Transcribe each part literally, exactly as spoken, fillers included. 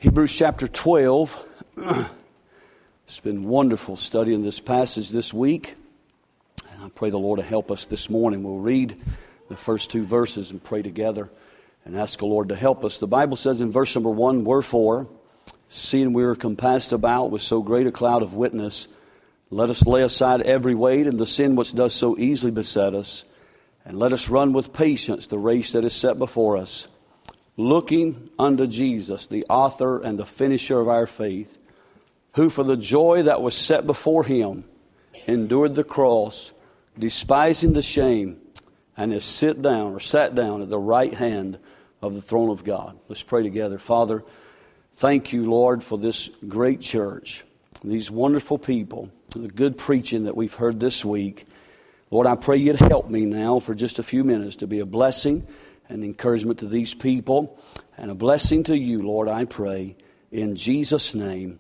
Hebrews chapter twelve. It's been wonderful studying this passage this week. And I pray the Lord to help us this morning. We'll read the first two verses and pray together and ask the Lord to help us. The Bible says in verse number one, "Wherefore, seeing we are compassed about with so great a cloud of witness, let us lay aside every weight and the sin which does so easily beset us, and let us run with patience the race that is set before us, looking unto Jesus, the author and the finisher of our faith, who for the joy that was set before him endured the cross, despising the shame, and is sit down or sat down at the right hand of the throne of God." Let's pray together. Father, thank you, Lord, for this great church, these wonderful people, the good preaching that we've heard this week. Lord, I pray you'd help me now for just a few minutes to be a blessing and encouragement to these people, and a blessing to you, Lord, I pray, in Jesus' name,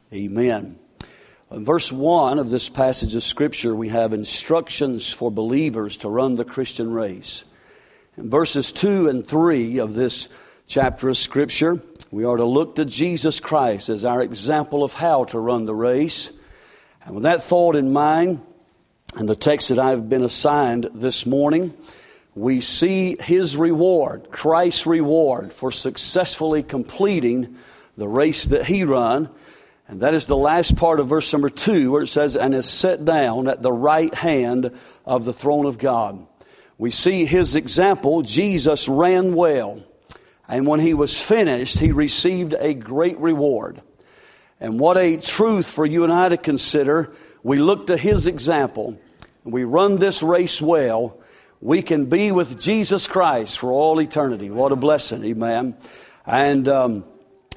amen. In verse one of this passage of Scripture, we have instructions for believers to run the Christian race. In verses two and three of this chapter of Scripture, we are to look to Jesus Christ as our example of how to run the race. And with that thought in mind, and the text that I've been assigned this morning, we see His reward, Christ's reward for successfully completing the race that He run. And that is the last part of verse number two, where it says, "and is set down at the right hand of the throne of God." We see His example. Jesus ran well, and when He was finished, He received a great reward. And what a truth for you and I to consider. We look to His example, and we run this race well, we can be with Jesus Christ for all eternity. What a blessing, amen. And um,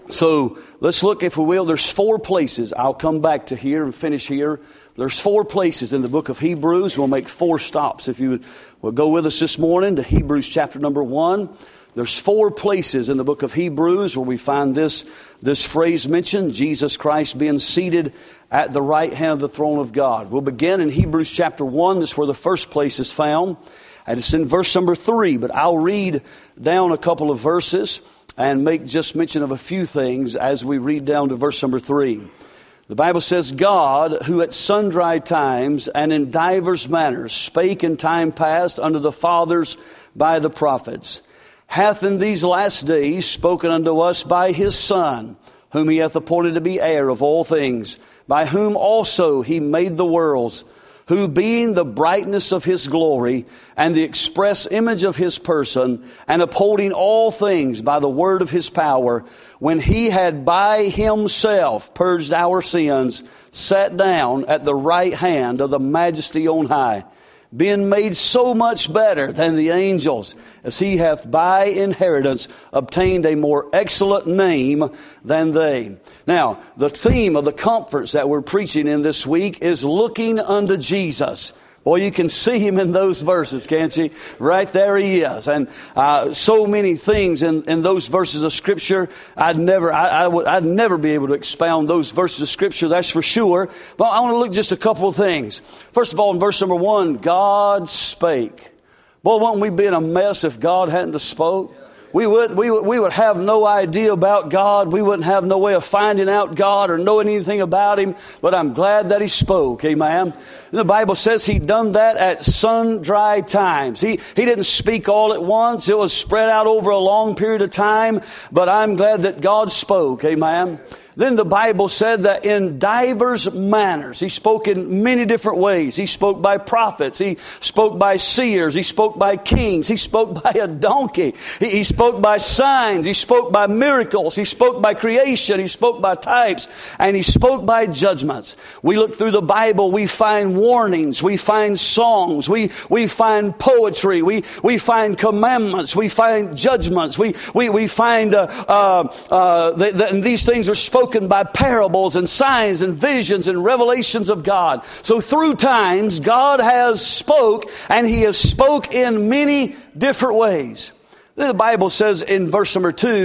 so let's look, if we will. There's four places. I'll come back to here and finish here. There's four places in the book of Hebrews. We'll make four stops. If you will go with us this morning to Hebrews chapter number one. There's four places in the book of Hebrews where we find this, this phrase mentioned, Jesus Christ being seated at the right hand of the throne of God. We'll begin in Hebrews chapter one. This is where the first place is found. And it's in verse number three, but I'll read down a couple of verses and make just mention of a few things as we read down to verse number three. The Bible says, "God, who at sundry times and in divers manners spake in time past unto the fathers by the prophets, hath in these last days spoken unto us by His Son, whom He hath appointed to be heir of all things, by whom also He made the worlds, who being the brightness of His glory and the express image of His person, and upholding all things by the word of His power, when He had by Himself purged our sins, sat down at the right hand of the Majesty on high, being made so much better than the angels, as He hath by inheritance obtained a more excellent name than they." Now, the theme of the conference that we're preaching in this week is looking unto Jesus. Well, you can see Him in those verses, can't you? Right there He is. And uh, so many things in, in those verses of Scripture, I'd never, I, I would, I'd never be able to expound those verses of Scripture, that's for sure. But I want to look at just a couple of things. First of all, in verse number one, God spake. Boy, wouldn't we be in a mess if God hadn't have spoke? We would, we would, we would have no idea about God. We wouldn't have no way of finding out God or knowing anything about Him. But I'm glad that He spoke. Amen. The Bible says He done that at sundry times. He, he didn't speak all at once. It was spread out over a long period of time. But I'm glad that God spoke. Amen. Then the Bible said that in divers manners. He spoke in many different ways. He spoke by prophets. He spoke by seers. He spoke by kings. He spoke by a donkey. He, he spoke by signs. He spoke by miracles. He spoke by creation. He spoke by types. And He spoke by judgments. We look through the Bible. We find warnings. We find songs. We, we find poetry. We, we find commandments. We find judgments. We, we, we find uh, uh, uh, the, the, and these things are spoken by parables and signs and visions and revelations of God. So through times, God has spoke, and He has spoke in many different ways. Then the Bible says in verse number two,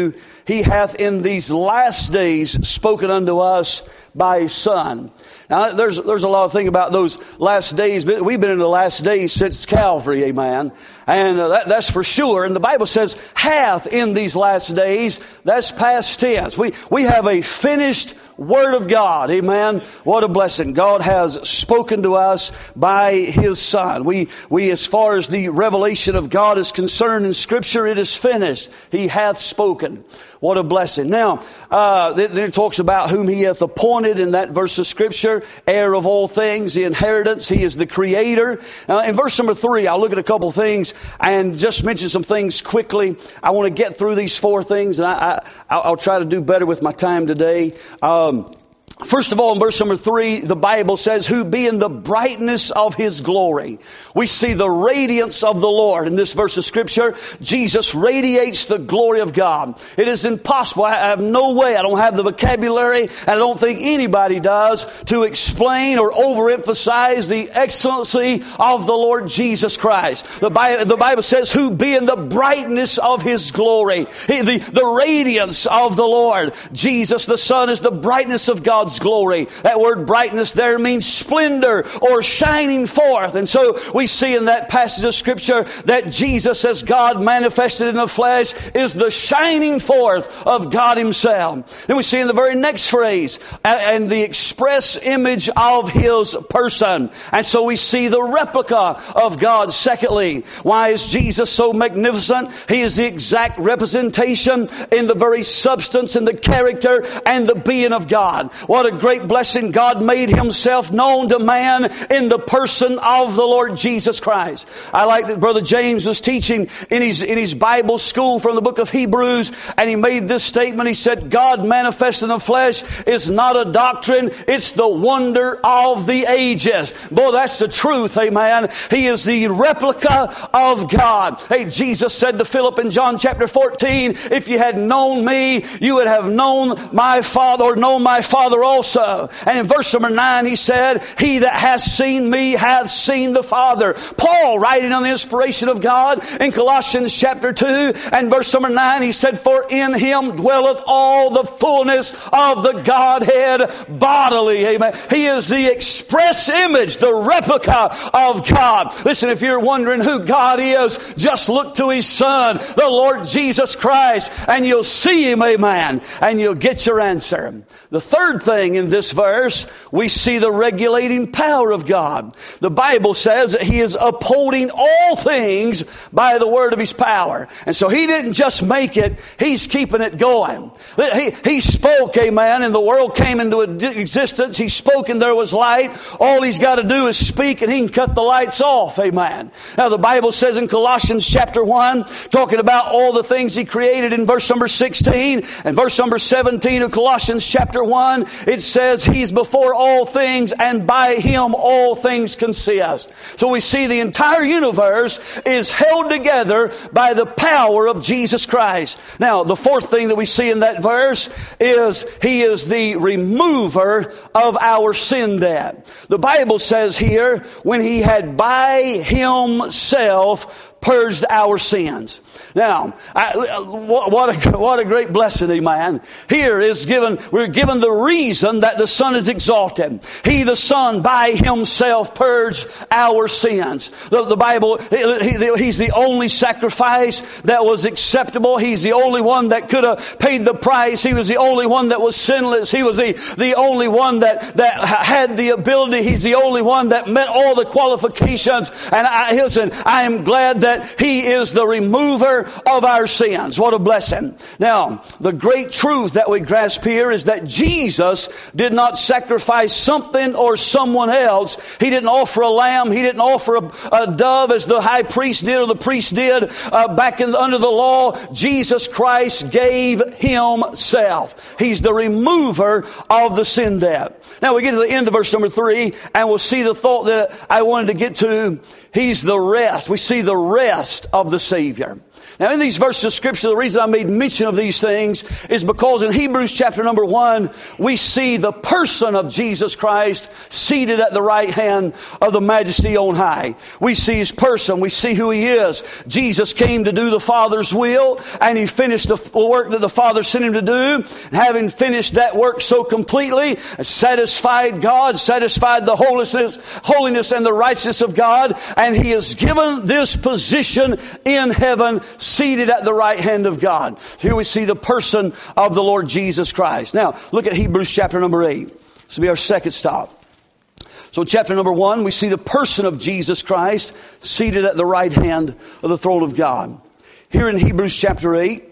He hath in these last days spoken unto us by His Son. Now, there's there's a lot of things about those last days. But we've been in the last days since Calvary, amen. And uh, that, that's for sure. And the Bible says, hath in these last days. That's past tense. We, we have a finished Word of God, amen. What a blessing. God has spoken to us by His Son. We, we, as far as the revelation of God is concerned in Scripture, it is finished. He hath spoken. What a blessing. Now, uh, then it talks about whom He hath appointed in that verse of Scripture, heir of all things, the inheritance. He is the Creator. Uh, in verse number three, I'll look at a couple things and just mention some things quickly. I want to get through these four things, and I, I, I'll try to do better with my time today. Um, First of all, in verse number three, the Bible says, who being the brightness of His glory. We see the radiance of the Lord. In this verse of Scripture, Jesus radiates the glory of God. It is impossible. I have no way. I don't have the vocabulary, and I don't think anybody does, to explain or overemphasize the excellency of the Lord Jesus Christ. The Bible, the Bible says, who being the brightness of His glory. The, the radiance of the Lord. Jesus, the Son, is the brightness of God's glory. That word brightness there means splendor or shining forth. And so we see in that passage of Scripture that Jesus, as God manifested in the flesh, is the shining forth of God Himself. Then we see in the very next phrase, and the express image of His person. And so we see the replica of God. Secondly, why is Jesus so magnificent? He is the exact representation in the very substance and the character and the being of God. What a great blessing. God made Himself known to man in the person of the Lord Jesus Christ. I like that Brother James was teaching in his, in his Bible school from the book of Hebrews, and he made this statement. He said, God manifest in the flesh is not a doctrine, it's the wonder of the ages. Boy, that's the truth, amen. He is the replica of God. Hey, Jesus said to Philip in John chapter fourteen, if you had known me, you would have known my Father, or known my Father also. And in verse number nine, He said, he that has seen me hath seen the Father. Paul, writing on the inspiration of God in Colossians chapter two and verse number nine, he said, for in Him dwelleth all the fullness of the Godhead bodily. Amen. He is the express image, the replica of God. Listen, if you're wondering who God is, just look to His Son, the Lord Jesus Christ, and you'll see Him, amen, and you'll get your answer. The third thing in this verse, we see the regulating power of God. The Bible says that He is upholding all things by the word of His power. And so He didn't just make it, He's keeping it going. He, he spoke, amen, and the world came into existence. He spoke and there was light. All He's got to do is speak and He can cut the lights off, amen. Now the Bible says in Colossians chapter one, talking about all the things He created in verse number sixteen and verse number seventeen of Colossians chapter one, it says He's before all things, and by Him all things consist. So we see the entire universe is held together by the power of Jesus Christ. Now, the fourth thing that we see in that verse is He is the remover of our sin debt. The Bible says here, when He had by Himself purged our sins. Now, I, what a what a great blessing, amen. Here is given, we're given the reason that the Son is exalted. He, the Son, by Himself purged our sins. The, the Bible, he, He's the only sacrifice that was acceptable. He's the only one that could have paid the price. He was the only one that was sinless. He was the, the only one that, that had the ability. He's the only one that met all the qualifications. And I, listen, I am glad that He is the remover of our sins. What a blessing. Now, the great truth that we grasp here is that Jesus did not sacrifice something or someone else. He didn't offer a lamb. He didn't offer a, a dove as the high priest did or the priest did uh, back in, under the law. Jesus Christ gave Himself. He's the remover of the sin debt. Now we get to the end of verse number three, and we'll see the thought that I wanted to get to. He's the rest. We see the rest of the Savior. Now, in these verses of Scripture, the reason I made mention of these things is because in Hebrews chapter number one, we see the person of Jesus Christ seated at the right hand of the Majesty on high. We see His person. We see who He is. Jesus came to do the Father's will, and He finished the work that the Father sent Him to do. And having finished that work so completely, satisfied God, satisfied the holiness, holiness and the righteousness of God, and He has given this position in heaven, seated at the right hand of God. Here we see the person of the Lord Jesus Christ. Now, look at Hebrews chapter number eight. This will be our second stop. So chapter number one, we see the person of Jesus Christ seated at the right hand of the throne of God. Here in Hebrews chapter eight,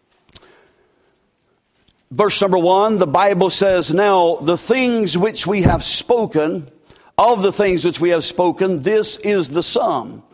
verse number one, the Bible says, "Now the things which we have spoken, of the things which we have spoken, this is the sum.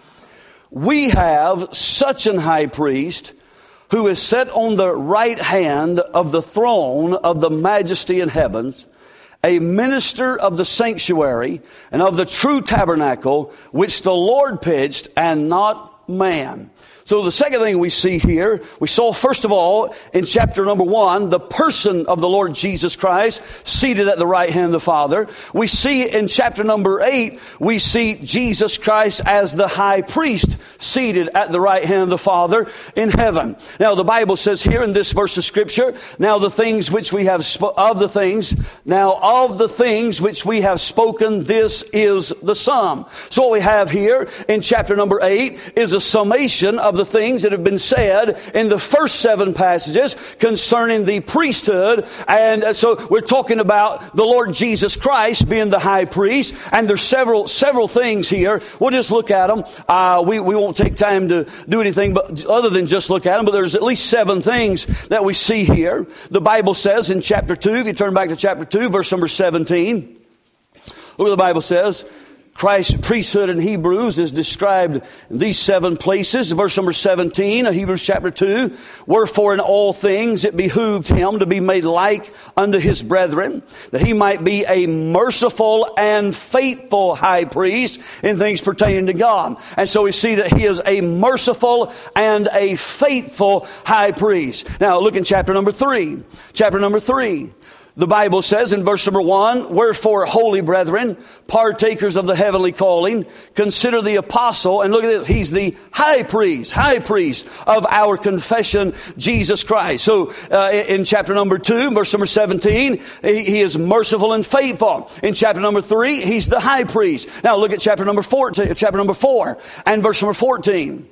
We have such an high priest who is set on the right hand of the throne of the Majesty in heavens, a minister of the sanctuary and of the true tabernacle, which the Lord pitched and not man." So the second thing we see here, we saw first of all in chapter number one, the person of the Lord Jesus Christ seated at the right hand of the Father. We see in chapter number eight, we see Jesus Christ as the high priest seated at the right hand of the Father in heaven. Now the Bible says here in this verse of Scripture, now the things which we have, sp- of the things, now of the things which we have spoken, this is the sum. So what we have here in chapter number eight is a summation of the things that have been said in the first seven passages concerning the priesthood. And so we're talking about the Lord Jesus Christ being the high priest. And there's several several things here. We'll just look at them. Uh, we, we won't take time to do anything but other than just look at them. But there's at least seven things that we see here. The Bible says in chapter two, if you turn back to chapter two, verse number seventeen, look what the Bible says. Christ's priesthood in Hebrews is described in these seven places. Verse number seventeen of Hebrews chapter two. "Wherefore in all things it behooved Him to be made like unto His brethren, that He might be a merciful and faithful high priest in things pertaining to God." And so we see that He is a merciful and a faithful high priest. Now look in chapter number three. Chapter number three. The Bible says in verse number one, "Wherefore, holy brethren, partakers of the heavenly calling, consider the apostle," and look at this, he's the high priest, high priest of our confession, Jesus Christ. So uh, in chapter number two, verse number seventeen, he, he is merciful and faithful. In chapter number three, he's the high priest. Now look at chapter number fourteen, chapter number four, and verse number fourteen.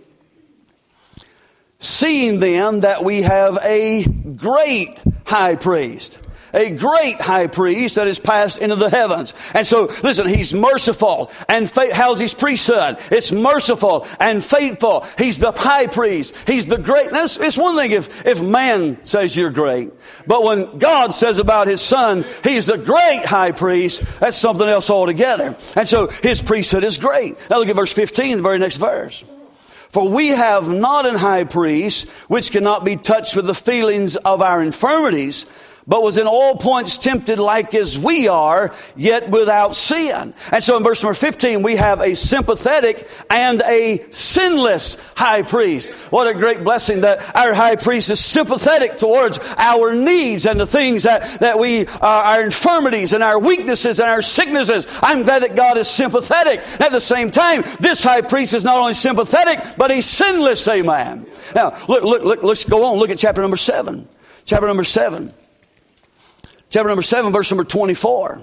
"Seeing then that we have a great high priest." A great high priest that is passed into the heavens. And so, listen, He's merciful and faithful. How's His priesthood? It's merciful and faithful. He's the high priest. He's the greatness. It's one thing if, if man says you're great. But when God says about His Son, He's the great high priest, that's something else altogether. And so, His priesthood is great. Now look at verse fifteen, the very next verse. "For we have not an high priest which cannot be touched with the feelings of our infirmities, but was in all points tempted like as we are, yet without sin." And so in verse number fifteen, we have a sympathetic and a sinless high priest. What a great blessing that our high priest is sympathetic towards our needs and the things that, that we, uh, our infirmities and our weaknesses and our sicknesses. I'm glad that God is sympathetic. At the same time, this high priest is not only sympathetic, but he's sinless, amen. Now, look, look, look, let's go on. Look at chapter number seven. Chapter number seven. Chapter number seven, verse number twenty-four.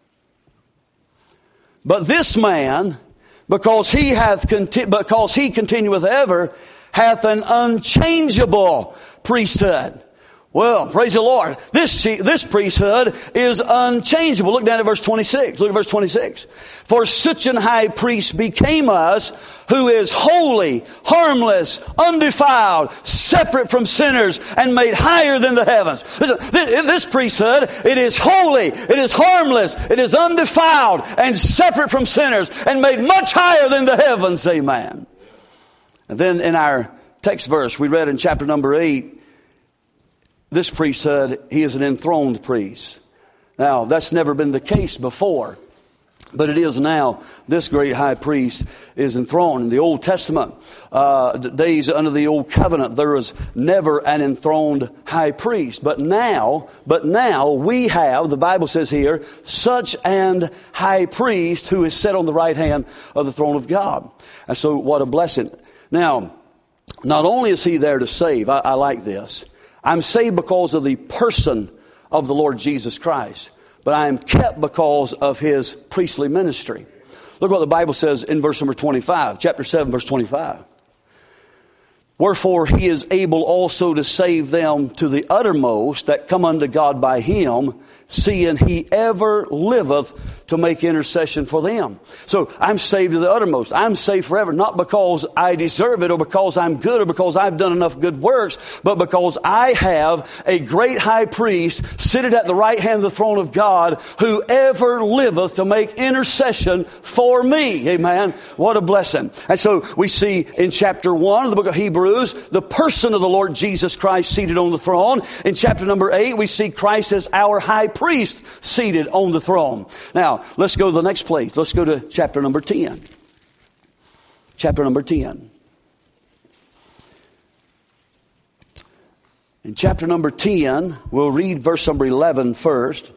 "But this man, because he hath conti- because he continueth ever, hath an unchangeable priesthood." Well, praise the Lord. This, this priesthood is unchangeable. Look down at verse twenty-six. Look at verse twenty-six. "For such an high priest became us, who is holy, harmless, undefiled, separate from sinners, and made higher than the heavens." Listen, this, this priesthood, it is holy, it is harmless, it is undefiled, and separate from sinners, and made much higher than the heavens. Amen. And then in our text verse, we read in chapter number eight, this priesthood, he is an enthroned priest. Now, that's never been the case before. But it is now, this great high priest is enthroned. In the Old Testament, uh, days under the Old Covenant, there was never an enthroned high priest. But now, but now we have, the Bible says here, such an high priest who is set on the right hand of the throne of God. And so what a blessing. Now, not only is he there to save, I, I like this. I'm saved because of the person of the Lord Jesus Christ. But I am kept because of his priestly ministry. Look what the Bible says in verse number twenty-five, chapter seven, verse twenty-five. Wherefore he is able also to save them to the uttermost that come unto God by him, seeing he ever liveth to make intercession for them. So I'm saved to the uttermost. I'm saved forever, not because I deserve it or because I'm good or because I've done enough good works, but because I have a great high priest seated at the right hand of the throne of God who ever liveth to make intercession for me. Amen. What a blessing. And so we see in chapter one of the book of Hebrews, the person of the Lord Jesus Christ seated on the throne. In chapter number eight, we see Christ as our high priest seated on the throne. Now, let's go to the next place. Let's go to chapter number ten. Chapter number ten. In chapter number ten, we'll read verse number eleven first.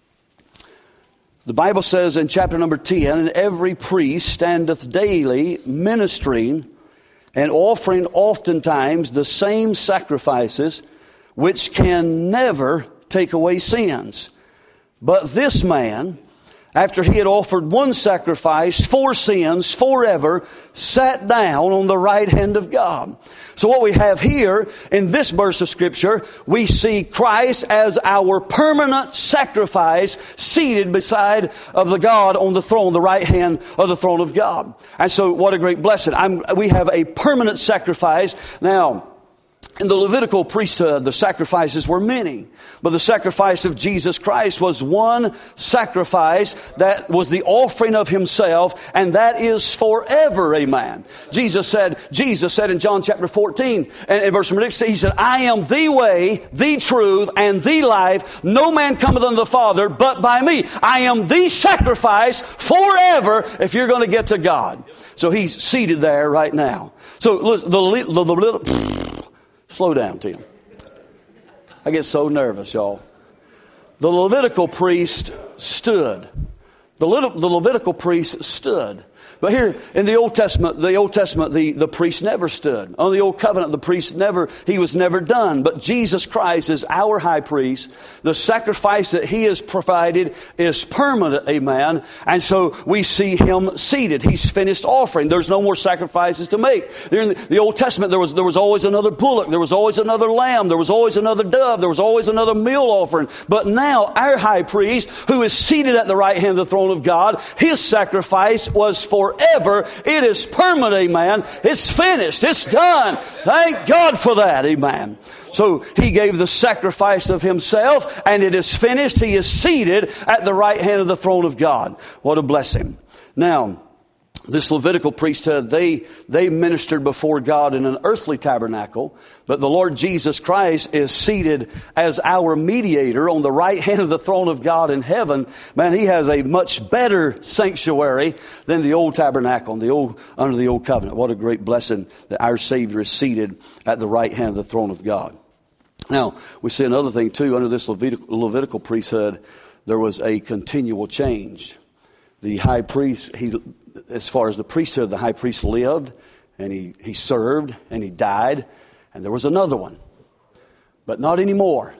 The Bible says in chapter number ten, and every priest standeth daily ministering and offering oftentimes the same sacrifices, which can never take away sins. But this man, after he had offered one sacrifice for sins forever, sat down on the right hand of God. So what we have here in this verse of Scripture, we see Christ as our permanent sacrifice seated beside of the God on the throne, the right hand of the throne of God. And so what a great blessing. I'm, we have a permanent sacrifice. Now, in the Levitical priesthood, the sacrifices were many. But the sacrifice of Jesus Christ was one sacrifice that was the offering of himself, and that is forever, amen. Jesus said, Jesus said in John chapter fourteen, and in verse number six, he said, I am the way, the truth, and the life. No man cometh unto the Father but by me. I am the sacrifice forever if you're going to get to God. So he's seated there right now. So listen, the, the, the, the slow down, Tim. I get so nervous, y'all. The Levitical priest stood. The, Le- the Levitical priest stood. But here in the Old Testament, the Old Testament, the, the priest never stood. On the Old Covenant, the priest never, he was never done. But Jesus Christ is our high priest. The sacrifice that he has provided is permanent, amen. And so we see him seated. He's finished offering. There's no more sacrifices to make. There in the, the Old Testament, there was, there was always another bullock. There was always another lamb. There was always another dove. There was always another meal offering. But now our high priest, who is seated at the right hand of the throne of God, his sacrifice was for Forever. It is permanent, amen. It's finished. It's done. Thank God for that, amen. So he gave the sacrifice of himself, and it is finished. He is seated at the right hand of the throne of God. What a blessing. Now, this Levitical priesthood, they, they ministered before God in an earthly tabernacle, but the Lord Jesus Christ is seated as our mediator on the right hand of the throne of God in heaven. Man, he has a much better sanctuary than the old tabernacle and the old, under the old covenant. What a great blessing that our Savior is seated at the right hand of the throne of God. Now, we see another thing too. Under this Levitical, Levitical priesthood, there was a continual change. The high priest, he, as far as the priesthood, the high priest lived, and he, he served, and he died, and there was another one. But not anymore.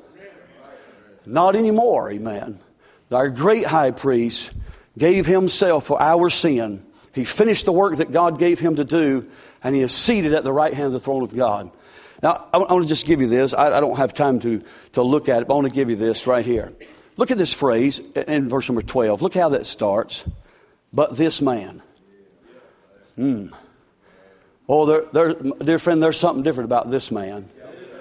Not anymore, amen. Our great high priest gave himself for our sin. He finished the work that God gave him to do, and he is seated at the right hand of the throne of God. Now, I want to just give you this. I, I don't have time to, to look at it, but I want to give you this right here. Look at this phrase in verse number twelve. Look how that starts. But this man. Hmm. Oh, there, there, dear friend, there's something different about this man.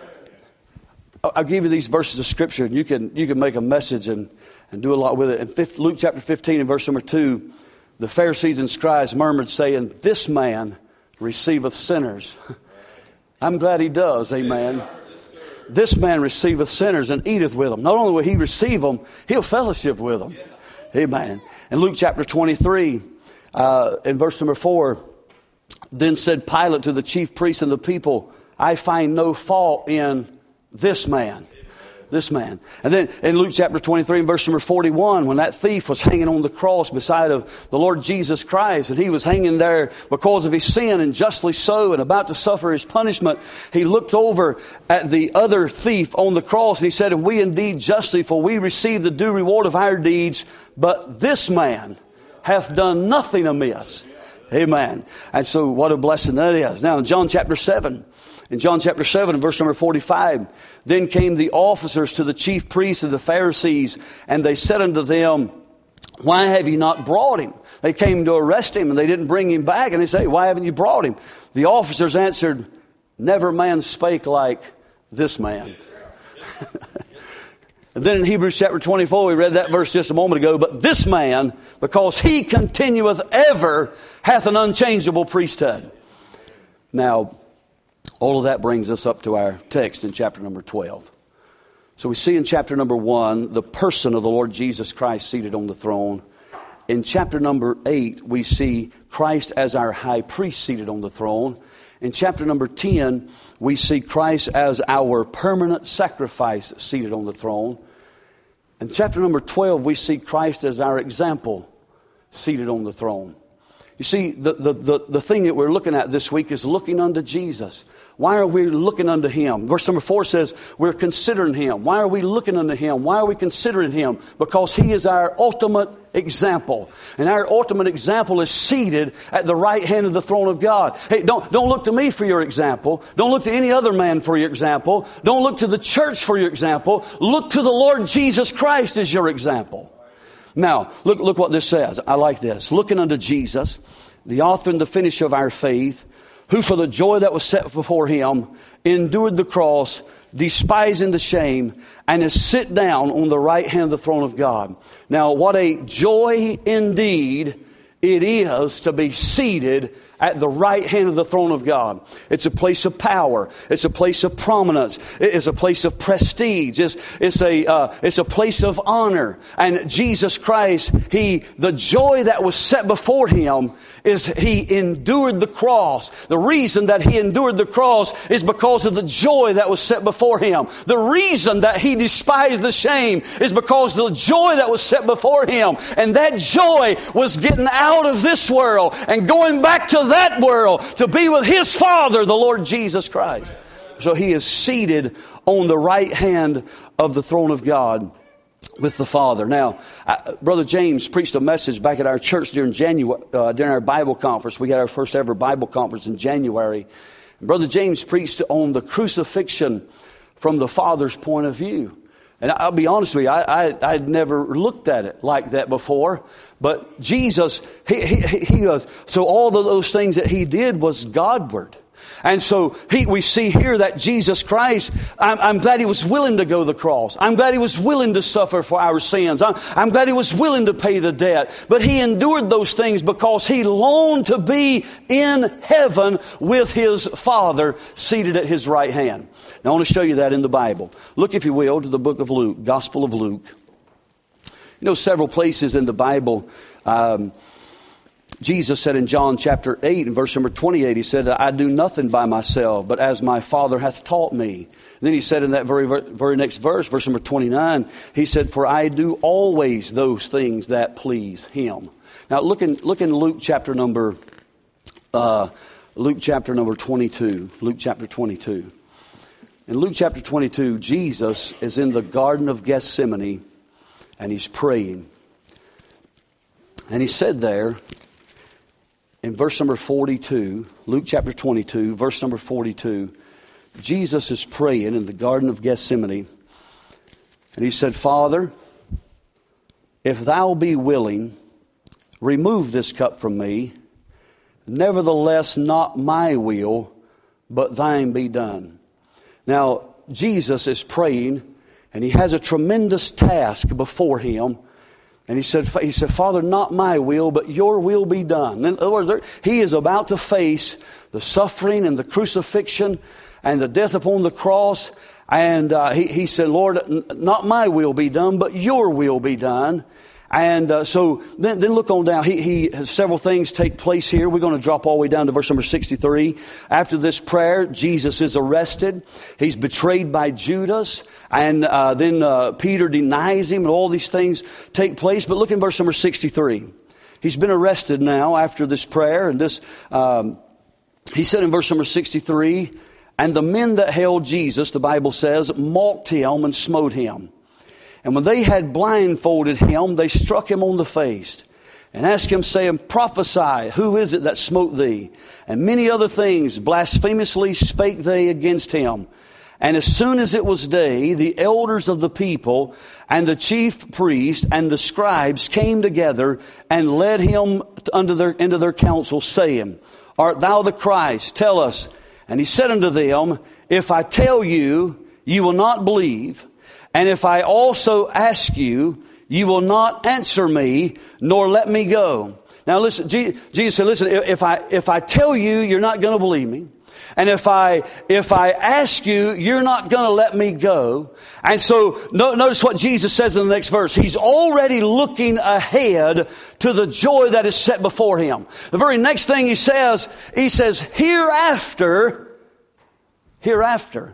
I'll give you these verses of Scripture, and you can you can make a message and, and do a lot with it. In fifth, Luke chapter fifteen and verse number two, the Pharisees and scribes murmured, saying, this man receiveth sinners. I'm glad he does, amen. This man receiveth sinners and eateth with them. Not only will he receive them, he'll fellowship with them. Amen. In Luke chapter twenty-three, uh, in verse number four, then said Pilate to the chief priests and the people, I find no fault in this man. This man. And then in Luke chapter twenty-three and verse number forty-one, when that thief was hanging on the cross beside of the Lord Jesus Christ, and he was hanging there because of his sin, and justly so, and about to suffer his punishment, he looked over at the other thief on the cross and he said, and we indeed justly, for we receive the due reward of our deeds, but this man hath done nothing amiss. Amen. And so what a blessing that is. Now in John chapter seven, in John chapter seven and verse number forty-five, then came the officers to the chief priests and the Pharisees, and they said unto them, why have you not brought him? They came to arrest him and they didn't bring him back. And they say, why haven't you brought him? The officers answered, never man spake like this man. And then in Hebrews chapter twenty-four, we read that verse just a moment ago. But this man, because he continueth ever, hath an unchangeable priesthood. Now, all of that brings us up to our text in chapter number twelve. So we see in chapter number one, the person of the Lord Jesus Christ seated on the throne. In chapter number eight, we see Christ as our high priest seated on the throne. In chapter number ten, we see Christ as our permanent sacrifice seated on the throne. In chapter number twelve, we see Christ as our example seated on the throne. You see, the, the, the, the thing that we're looking at this week is looking unto Jesus. Why are we looking unto Him? Verse number four says, we're considering Him. Why are we looking unto Him? Why are we considering Him? Because He is our ultimate example. And our ultimate example is seated at the right hand of the throne of God. Hey, don't, don't look to me for your example. Don't look to any other man for your example. Don't look to the church for your example. Look to the Lord Jesus Christ as your example. Now, look, look what this says. I like this. Looking unto Jesus, the author and the finisher of our faith, who for the joy that was set before Him endured the cross, despising the shame, and is sit down on the right hand of the throne of God. Now, what a joy indeed it is to be seated at the right hand of the throne of God. It's a place of power. It's a place of prominence. It's a place of prestige. It's, it's a uh, it's a place of honor. And Jesus Christ, He the joy that was set before Him is He endured the cross. The reason that He endured the cross is because of the joy that was set before Him. The reason that He despised the shame is because of the joy that was set before Him. And that joy was getting out of this world and going back to that world to be with His Father, the Lord Jesus Christ. So He is seated on the right hand of the throne of God with the Father. Now, uh, Brother James preached a message back at our church during January, uh, during our Bible conference. We had our first ever Bible conference in January. And Brother James preached on the crucifixion from the Father's point of view. And I'll be honest with you, I, I, I'd never looked at it like that before. But Jesus, he, he, he was, so all of those things that He did was Godward. And so he, we see here that Jesus Christ, I'm, I'm glad He was willing to go to the cross. I'm glad He was willing to suffer for our sins. I'm, I'm glad He was willing to pay the debt. But He endured those things because He longed to be in heaven with His Father seated at His right hand. Now I want to show you that in the Bible. Look, if you will, to the book of Luke, Gospel of Luke. You know, several places in the Bible, um, Jesus said in John chapter eight and verse number twenty-eight, He said, I do nothing by myself, but as my Father hath taught me. And then He said in that very very next verse, verse number twenty-nine, He said, for I do always those things that please Him. Now look in, look in Luke chapter number, uh, Luke chapter number twenty-two, Luke chapter twenty-two. In Luke chapter twenty-two, Jesus is in the Garden of Gethsemane and He's praying. And He said there, in verse number forty-two, Luke chapter twenty-two, verse number forty-two, Jesus is praying in the Garden of Gethsemane. And He said, Father, if Thou be willing, remove this cup from me. Nevertheless, not my will, but Thine be done. Now, Jesus is praying, and He has a tremendous task before Him. And he said, he said, Father, not my will, but Your will be done. In other words, He is about to face the suffering and the crucifixion and the death upon the cross. And uh, he, he said, Lord, not my will be done, but Your will be done. And uh, so then, then look on down. He, he has several things take place here. We're going to drop all the way down to verse number sixty-three. After this prayer, Jesus is arrested. He's betrayed by Judas. And uh, then uh, Peter denies him, and all these things take place. But look in verse number sixty-three. He's been arrested now after this prayer. And this, um, he said in verse number sixty-three, and the men that held Jesus, the Bible says, mocked him and smote him. And when they had blindfolded him, they struck him on the face and asked him, saying, prophesy, who is it that smote thee? And many other things blasphemously spake they against him. And as soon as it was day, the elders of the people and the chief priest and the scribes came together and led him under their, into their council, saying, art thou the Christ? Tell us. And he said unto them, if I tell you, you will not believe. And if I also ask you, you will not answer me, nor let me go. Now listen, Jesus said, listen, if I, if I tell you, you're not going to believe me. And if I, if I ask you, you're not going to let me go. And so no, notice what Jesus says in the next verse. He's already looking ahead to the joy that is set before him. The very next thing he says, he says, hereafter, hereafter,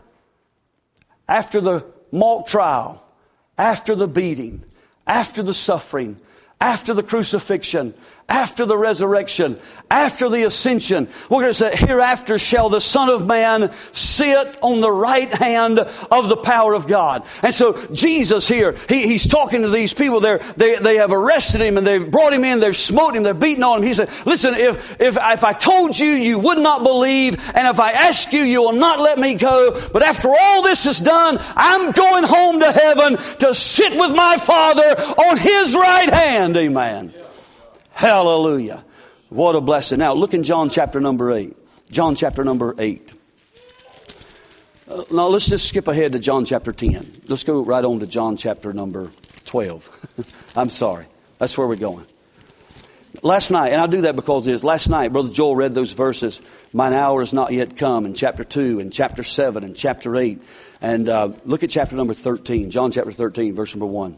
after the mock trial, after the beating, after the suffering, after the crucifixion, after the resurrection, after the ascension, we're going to say, hereafter shall the Son of Man sit on the right hand of the power of God. And so Jesus here, he, he's talking to these people. They're, they they have arrested him and they've brought him in. They've smote him. They're beating on him. He said, listen, if, if, if I told you, you would not believe. And if I ask you, you will not let me go. But after all this is done, I'm going home to heaven to sit with my Father on his right hand. Amen. Hallelujah. What a blessing. Now look in John chapter number eight. John chapter number eight. Uh, now let's just skip ahead to John chapter ten. Let's go right on to John chapter number twelve. I'm sorry. That's where we're going. Last night, and I do that because it is, last night Brother Joel read those verses, mine hour is not yet come, in chapter two, and chapter seven, and chapter eight. And uh, look at chapter number thirteen. John chapter thirteen, verse number one.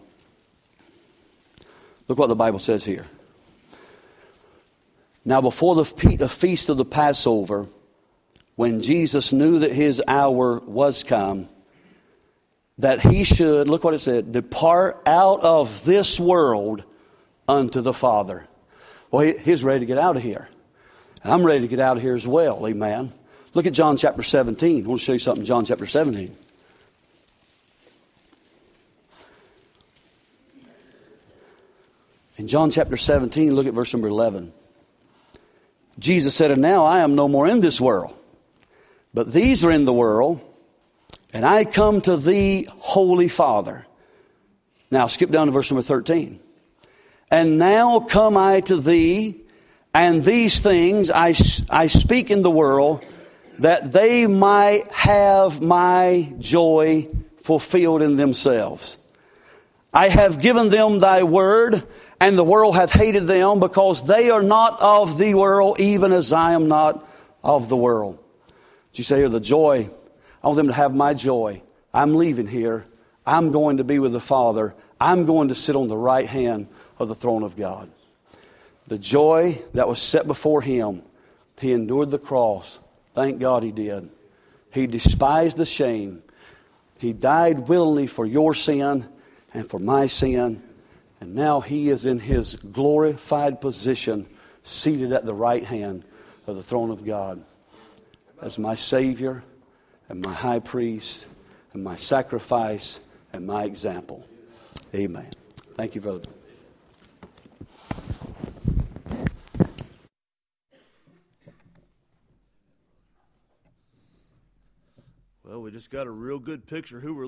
Look what the Bible says here. Now before the feast of the Passover, when Jesus knew that his hour was come, that he should, look what it said, depart out of this world unto the Father. Well, he, he's ready to get out of here. And I'm ready to get out of here as well, amen. Look at John chapter seventeen. I want to show you something, John chapter seventeen. In John chapter seventeen, look at verse number eleven. Jesus said, and now I am no more in this world, but these are in the world, and I come to thee, Holy Father. Now skip down to verse number thirteen. And now come I to thee, and these things I, I speak in the world, that they might have my joy fulfilled in themselves. I have given them thy word, and the world hath hated them, because they are not of the world, even as I am not of the world. Did you say here, the joy? I want them to have my joy. I'm leaving here. I'm going to be with the Father. I'm going to sit on the right hand of the throne of God. The joy that was set before him, he endured the cross. Thank God he did. He despised the shame. He died willingly for your sin and for my sin. And now he is in his glorified position, seated at the right hand of the throne of God, as my Savior and my high priest and my sacrifice and my example. Amen. Thank you, brother. Well, we just got a real good picture who we're